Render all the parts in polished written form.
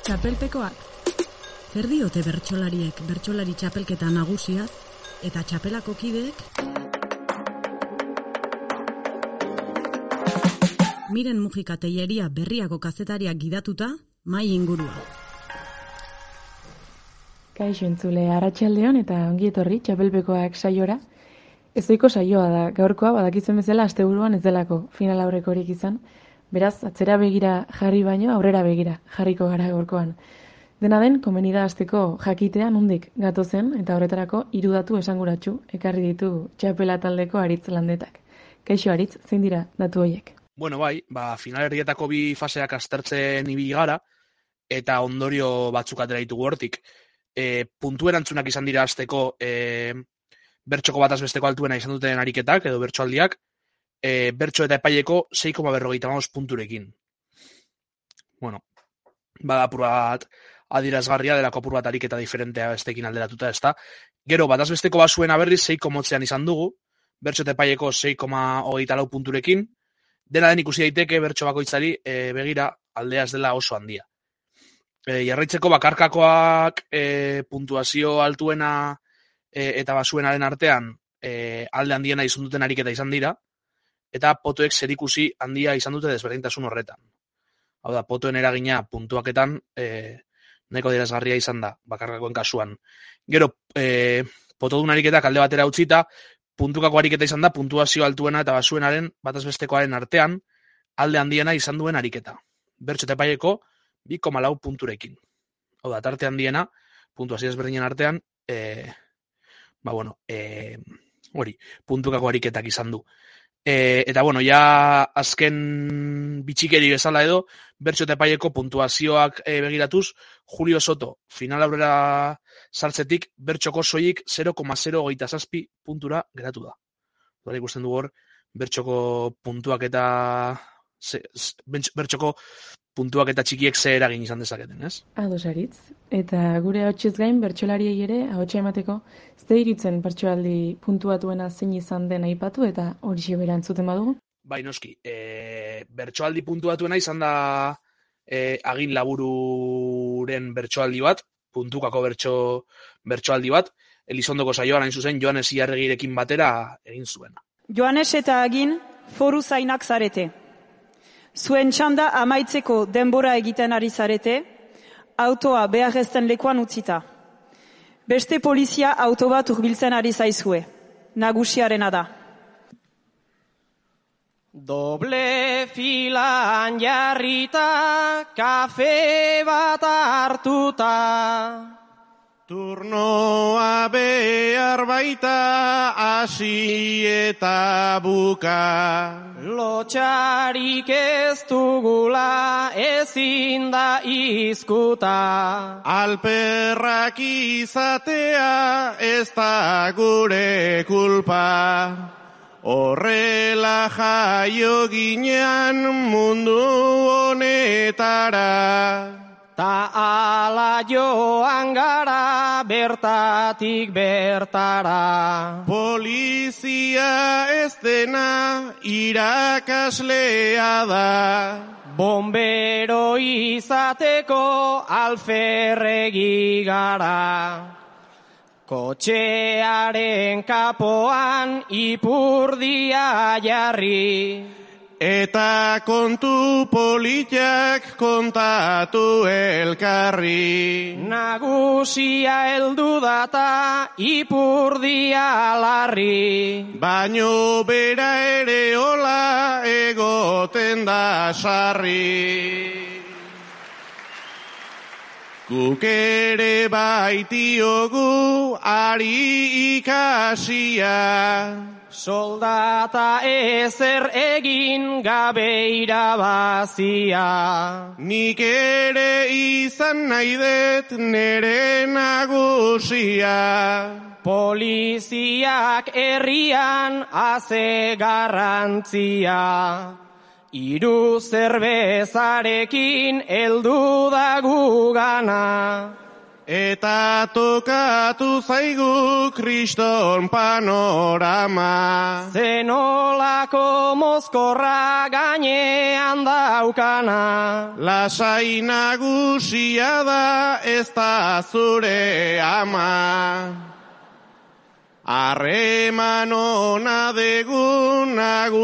Txapelpekoak. Zer diote bertsolariek bertsolari txapelketa nagusia eta txapelako kideek? Miren Mujika Telleria Berriako kazetariak gidatuta, mai ingurua. Kaixo entzule, arratsaldeon eta ongi etorri txapelpekoak saiora. Ezoiko saioa da, gaurkoa badakitzen bezala asteburuan ez delako final aurrekorik izan. Beraz, atzera begira jarri baino aurrera begira jarriko gara gaurkoan. Dena den, komeni da hasteko jakitea nondik gatozen eta horretarako 3 datu esanguratsu ekarri ditu txapela taldeko Aritz Landetak. Kaixo Aritz, zein dira datu horiek? Bueno, bai, finalerdietako 2 faseak aztertzen ibili gara eta ondorio batzuk atera ditugu hortik. Puntu erantzunak izan dira hasteko bertxoko bataz besteko altuena izan duten ariketak edo bertsoaldiak, bertso eta epaileko 6,45 punturekin. Bueno, bada apur bat adierazgarria delako apur bat ariketa diferentea bestekin alderatuta, ezta. Gero, bataz besteko basuena berriz 6,8 izan dugu, bertso eta epaileko 6,24 punturekin, dena den ikusi daiteke bertso bakoitzari begira aldea ez dela oso handia. Jarraitzeko bakarkakoak puntuazio altuena eta basuenaren artean alde handiena izan duten ariketa izan dira, eta potoek zerikusi handia izan dute desberdintasun horretan. Hau da, potoen eragina puntuaketan nahiko adierazgarria izan da, bakarkakoen kasuan. Gero, potodun ariketak alde batera utzita, puntukako ariketa izan da puntuazio altuena eta basuenaren batazbestekoaren artean alde handiena izan duen ariketa. Bertso eta epaileko 2,4 punturekin. Hau da, tarte handiena, puntuazio ezberdinen artean, hori, puntukako ariketak izan du. Eta, bueno, ja azken bitxikeri bezala edo, bertso eta epaileko puntuazioak begiratuz, Julio Soto final aurrera sartzetik bertxoko soilik 0,027 puntura geratu da. Dora ikusten dugu hor, bertxoko puntuak eta txikiek ze eragin izan dezaketen, ez? Ados Aritz. Eta gure ahotsez gain bertsolariei ere ahotsa emateko ze iritzen bertsoaldi puntuatuena zein izan den aipatu eta horixe bera entzuten badugu? Bai, noski. Bertsoaldi puntuatuena izan da Agin Labururen bertsoaldi bat, puntukako bertsoaldi bat, Elizondoko saioan hain zuzen Joanes Iarregirekin batera egin zuena. Joanes eta Agin foru zainak zarete. Zuen txanda amaitzeko denbora egiten ari zarete, autoa behar ezten lekuan utzita. Beste polizia auto bat hurbiltzen ari zaizue. Nagusiarena da. Doble filan jarrita, kafe bat hartuta. Turnoa behar baita, hasi eta buka. Lotxarik ez dugula, ezin da izkuta. Alperrak izatea, ez da gure kulpa. Horrela jaio ginean mundu honetara. Ta ala joan gara bertatik bertara. Polizia ez dena irakaslea da. Bombero izateko alferregi gara. Kotxearen kapoan ipurdia jarri. Eta kontu politiak kontatu elkarri. Nagusia heldu data ipurdia larri. Baino bera ere hola egoten da sarri. Guk ere baitiogu ari ikasia. Soldata ezer egin gabe irabazia. Nik ere izan nahi dut nere nagusia. Poliziak herrian haze garrantzia. 3 zerbezarekin heldu da gugana. Eta tokatu zaigu kriston panorama. Zenolako mozkorra gainean daukana. Lasai nagusia da ez da zure ama. Harreman ona degun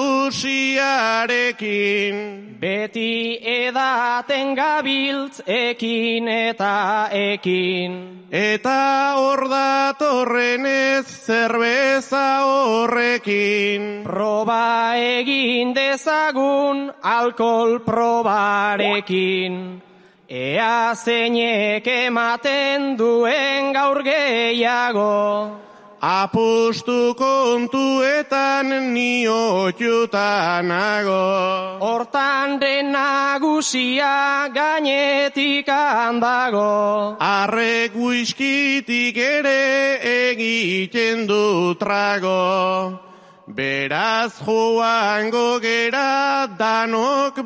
nagusiarekin. Beti edaten gabiltz ekin eta ekin. Eta hor datorrenez zerbeza horrekin. Proba egin dezagun alkohol probarekin. Ea zeinek ematen duen gaur gehiago. Apustu kontuetan ni oiuta nago. Hortan den nagusia gainetik handago. Arrek whiskytik ere egiten du trago. Beraz joango gera danok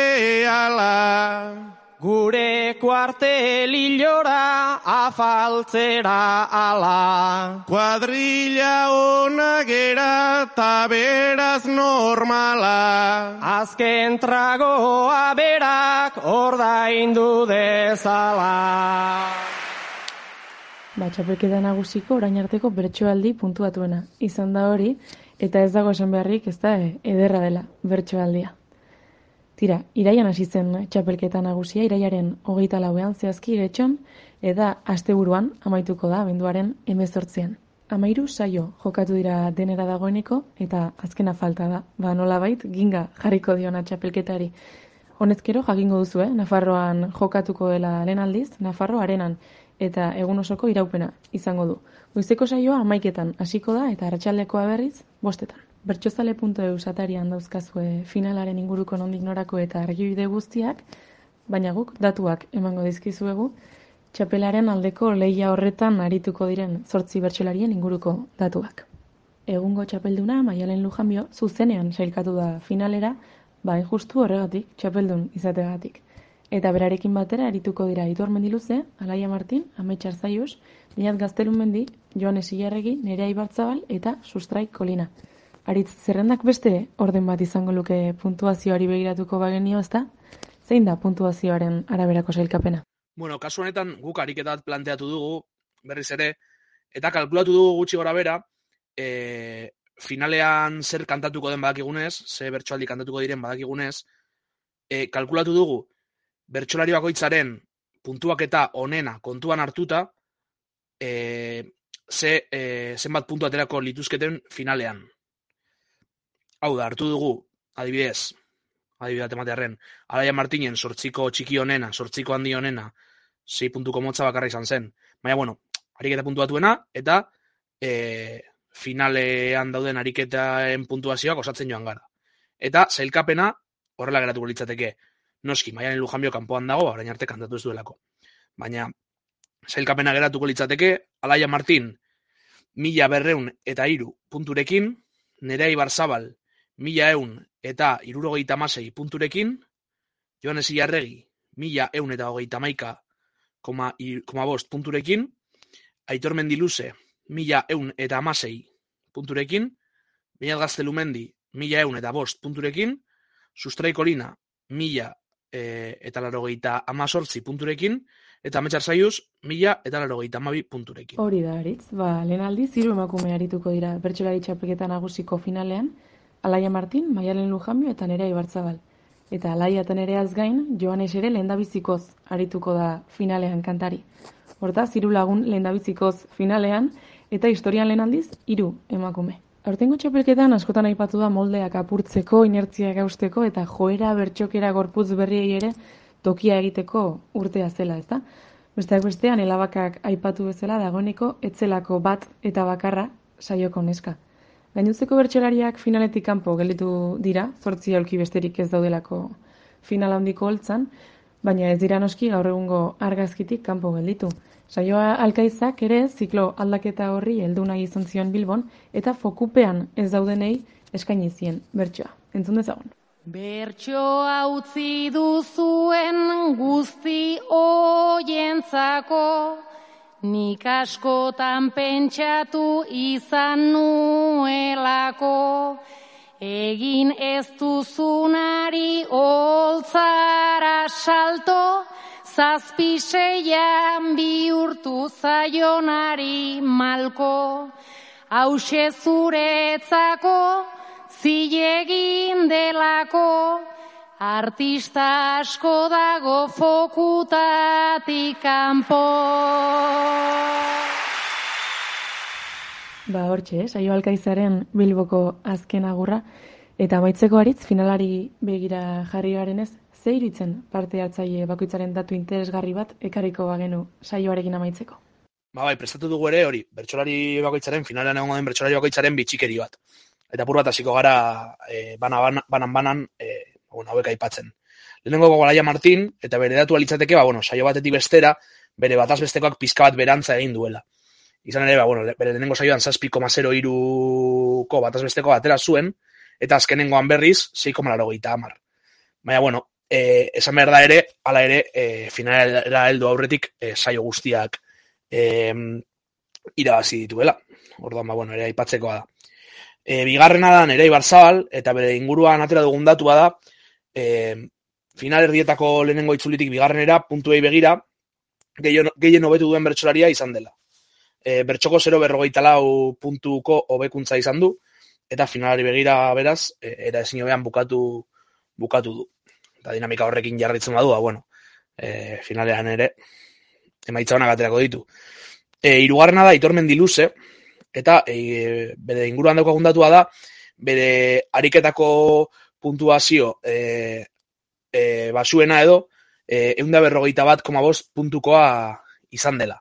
berehala. Gure kuartelillora afaltzera ala. Kuadrilla ona gera ta beraz normala. Azken tragoa berak ordaindu dezala. Txapelketa nagusiko orain arteko bertsoaldi puntuatuena. Izan da hori, eta ez dago esan beharrik, ez da ederra dela bertsoaldia. Tira, iraian hasi zen txapelketa nagusia, iraiaren 24ean zehazki Getxon, eta asteburuan amaituko da abenduaren 18ean. 13 saio jokatu dira denera dagoeneko, eta azkena falta da, nolabait ginga jarriko diona txapelketari. Honezkero jakingo duzu, Nafarroan jokatuko dela lehen aldiz, Nafarro arenan, eta egun osoko iraupena izango du. Goizeko saioa 11etan hasiko da, eta arratsaldekoa berriz 5etan. Bertsozale.eu atarian dauzkazue finalaren inguruko nondik norako eta argibide guztiak, baina guk datuak emango dizkizuegu, txapelaren aldeko lehia horretan arituko diren 8 bertsolarien inguruko datuak. Egungo txapelduna, Maialen Lujanbio, zuzenean sailkatu da finalera, justu horregatik, txapeldun izategatik. Eta berarekin batera arituko dira Aitor Mendiluze, Alaia Martin, Amets Arzaius, Niat Gaztelunmendi, Joanes Ilarregi, Nerea Ibarzabal eta Sustrai Kolina. Aritz, zerrendak beste orden bat izango luke puntuazioari begiratuko bagenio, ezta? Zein da puntuazioaren araberako sailkapena? Bueno, kasu honetan guk ariketat planteatu dugu, berriz ere, eta kalkulatu dugu gutxi gora bera, finalean zer kantatuko den badakigunez, ze bertsoaldi kantatuko diren badakigunez, kalkulatu dugu bertsolari bakoitzaren puntuaketa onena kontuan hartuta, zenbat puntu aterako lituzketen finalean. Hau da, hartu dugu, adibidez ematearren, Alaia Martinen 8ko txiki onena, 8ko handi onena, 6 puntuko motza bakarra izan zen. Baina, bueno, ariketa puntuatuena, eta finalean dauden ariketaen puntuazioak osatzen joan gara. Eta sailkapena horrela geratuko litzateke. Noski, Maialen Lujanbio kanpoan dago, orain arte kantatu ez duelako. Baina, sailkapena geratuko litzateke, Alaia Martin 1203 punturekin, Nerea Ibarzabal 1176 punturekin, Joanes Ilarregi 1131,5 punturekin, Aitor Mendiluze 1116 punturekin, Niat Gaztelumendi 1105 punturekin, Sustrai Kolina 1098 punturekin, eta Amets Arzaius 1082 punturekin. Hori da, Aritz. Lehen aldiz, 3 emakume arituko dira bertsolari txapelketa nagusiko finalean, Alaia Martin, Maialen Lujanbio eta Nerea Ibarzabal. Eta Alaia eta Nereaz gain, Joanes ere lehendabizikoz arituko da finalean kantari. Hortaz, 3 lagun lehendabizikoz finalean, eta historian lehen aldiz, 3 emakume. Aurtengo txapelketan askotan aipatu da moldeak apurtzeko, inertziak eusteko eta joera bertxokera gorputz berriei ere tokia egiteko urtea zela, ezta? Besteak bestean, elabakak aipatu bezala dagoeneko etzelako bat eta bakarra saioko neska. Gainontzeko bertsolariak finaletik kanpo gelditu dira, 8 aulki besterik ez daudelako final handiko holtzan, baina ez dira noski gaur egungo argazkitik kanpo gelditu. Saioa Alkaizak ere ziklo aldaketa horri heldu nahi izan zion Bilbon eta fokupean ez daudenei eskaini zien bertsoa. Entzun dezagun. Bertsoa utzi duzuen guzti hoientzako nik askotan pentsatu izan nuelako, egin ez duzunari holtzara salto, 7-6 bihurtu zaionari malko, hauxe zuretzako zilegin delako, artista asko dago fokutatik kanpo. Hortxe, saio alkaizaren Bilboko azken agurra, eta amaitzeko Aritz, finalari begira jarri garenez, ze iritzen parte hartzaile bakoitzaren datu interesgarri bat ekarriko bagenu saioarekin amaitzeko? Bai, prestatu dugu ere hori, bertsolari bakoitzaren, finalean egongo den bertsolari bakoitzaren bitxikeri bat. Eta apur bat hasiko gara banan hauek aipatzen. Lehenengo Golaia Martin, eta bere datu alitzateke, saio batetik bestera, bere bataz bestekoak pizka bat berantza egin duela. Izan ere, bere lehenengo saioan 7,03ko bataz besteko atera zuen, eta azkenengoan berriz 6,80. Baina, esan behar da ere, hala ere, finalera heldu aurretik saio guztiak irabazi dituela. Orduan, ere aipatzekoa da. Bigarrena da Nerea Ibarzabal, eta bere inguruan atera dugun datua da, finalerdietako lehenengo itzulitik bigarrenera, puntuei begira, gehien hobetu duen bertsolaria izan dela. Bertxoko 0,44 puntuko hobekuntza izan du, eta finalari begira beraz, era ezin hobean bukatu du. Eta dinamika horrekin jarritzen badu, finalean ere, emaitza honak aterako ditu. Hirugarrena da Aitor Mendiluze, eta bere inguruan daukagun datua da, bere ariketako puntuazio basuena edo 141,5 puntukoa izan dela.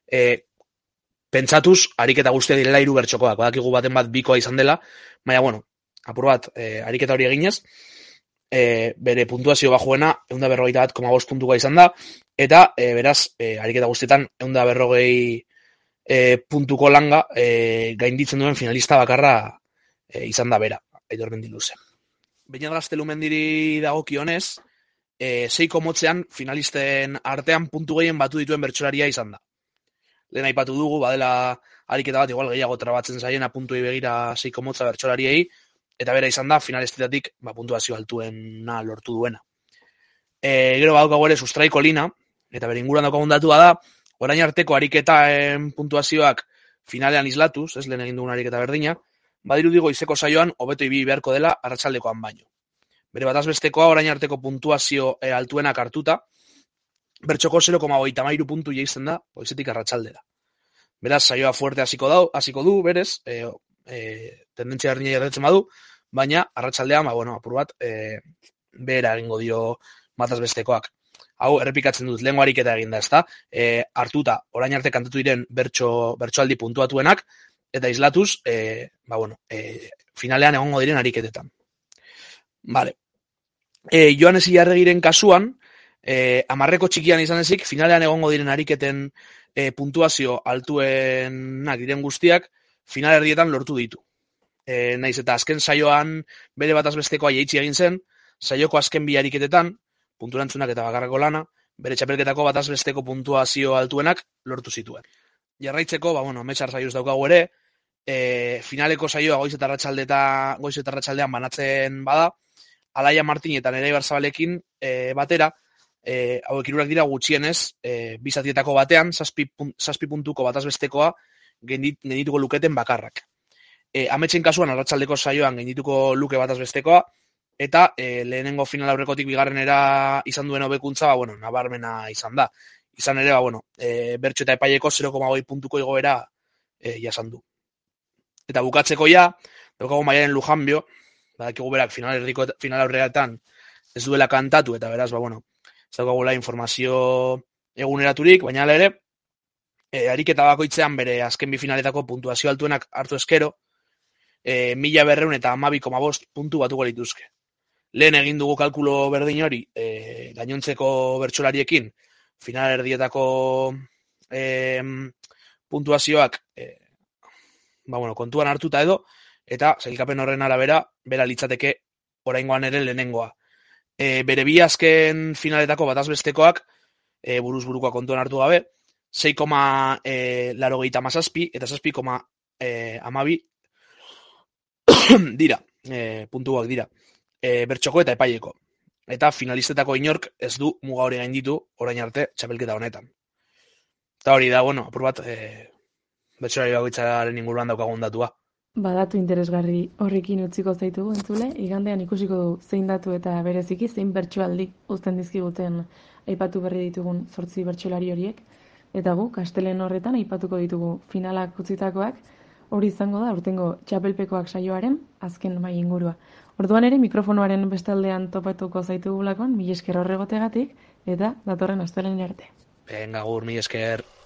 Pentsatuz, ariketa guztia direla 3 bertsokoak, badakigu baten bat bikoa izan dela, baina, apur bat, ariketa hori eginez, bere puntuazio bajuena 141,5 puntukoa izan da, eta beraz, ariketa guztietan 140 puntuko langa gainditzen duen finalista bakarra izan da bera, Aitor Mendiluze. Beñat Gaztelumendiri dagokionez, 6,8an finalisten artean puntu gehien batu dituen bertsolaria izan da. Lehen aipatu dugu, badela ariketa bat igual gehiago trabatzen zaiena puntuei begira 6,8 bertsolariei, eta bera izan da finalistetatik puntuazio altuena lortu duena. Gero badaukagu ere Sustraiko Lina, eta bere inguruan daukagun datua da, orain arteko ariketaen puntuazioak finalean islatuz, lehen egin dugun ariketa berdina, badirudi goizeko saioan hobeto ibili beharko dela arratsaldekoan baino. Bere bataz bestekoa orain arteko puntuazio altuenak hartuta, bertxoko 0,83 puntu jaisten da goizetik arratsaldera. Beraz, saioa fuerte hasiko du, berez, tendentzia berdina jarraitzen badu, baina arratsaldean, apur bat, behera egingo dio bataz bestekoak. Hau, errepikatzen dut, lehengo ariketa eginda, ezta? Hartuta, orain arte kantatu diren bertsoaldi puntuatuenak, eta islatuz, finalean egongo diren ariketetan. Vale. Joanes Ilarregiren kasuan, 10ko txikian izan ezik, finalean egongo diren ariketen puntuazio altuenak diren guztiak, finalerdietan lortu ditu. Naiz eta azken saioan bere bataz bestekoa jaitsi egin zen, saioko azken 2 ariketetan, punturantzunak eta bakarrako lana, bere txapelketako bataz besteko puntuazio altuenak lortu zituen. Jarraitzeko, metxar saioz daukagu ere, finaleko saioa goiz eta arratsaldean banatzen bada, Alaia Martin eta Nerea Ibarzabalekin batera, hauek hirurak dira gutxienez, 2 zatietako batean, 7 puntuko bataz bestekoa gaindituko luketen bakarrak. Ametsen kasuan arratsaldeko saioan gaindituko luke bataz bestekoa, eta lehenengo final aurrekotik bigarrenera izan duen hobekuntza, nabarmena izan da. Izan ere, bertso eta epaieko 0,2 puntuko igoera jasan du. Eta bukatzeko daukagu Maialen Lujanbio, badakigu berak final aurreatan ez duela kantatu, eta beraz, ez daukagula informazio eguneraturik, baina ere, ariketa bakoitzean bere azken 2 finaletako puntuazio altuenak hartu eskero, 1212,5 puntu batuko lituzke. Lehen egin dugu kalkulo berdin hori, gainontzeko bertsolariekin, finalerdietako puntuazioak kontuan hartuta edo, eta sailkapen horren arabera, bera litzateke oraingoan ere lehenengoa. Bere 2 azken finaletako bataz bestekoak, buruz burukoa kontuan hartu gabe, 6,87 eta 6,12 dira, puntuak dira, bertxoko eta epaileko. Eta finalistetako inork ez du muga hori gainditu orain arte txapelketa honetan. Eta hori da, bueno, apur bat, bertsolari bakoitzaren inguruan daukagun datua. Badatu interesgarri horrekin utziko zaitugu entzule, igandean ikusiko du zein datu eta bereziki zein bertsoaldi uzten dizkiguten aipatu berri ditugun 8 bertsolari horiek, eta gu Kastelen horretan aipatuko ditugu finalak utzitakoak, hori izango da urtengo txapelpekoak saioaren azken mai ingurua. Orduan ere mikrofonoaren bestaldean topatuko zaitugulakoan, mila esker horregotegatik, eta datorren astelehenera arte. Venga, gur, mila esker.